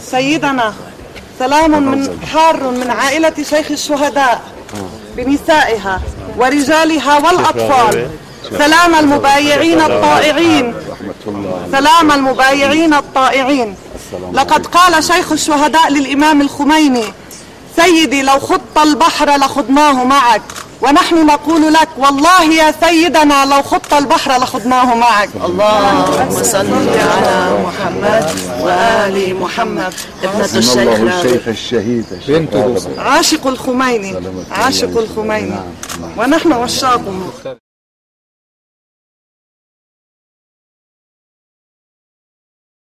سيدنا سلام حار من عائلة شيخ الشهداء بنسائها ورجالها والأطفال، سلام المبايعين الطائعين، سلام المبايعين الطائعين. لقد قال شيخ الشهداء للإمام الخميني: سيدي لو خضت البحر لخضناه معك، ونحن نقول لك والله يا سيدنا لو خضت البحر لخضناه معك. اللهم صل على محمد وآل محمد. ابنة الشيخ الشهيد عاشق الخميني، عاشق الخميني، ونحن عشاقه.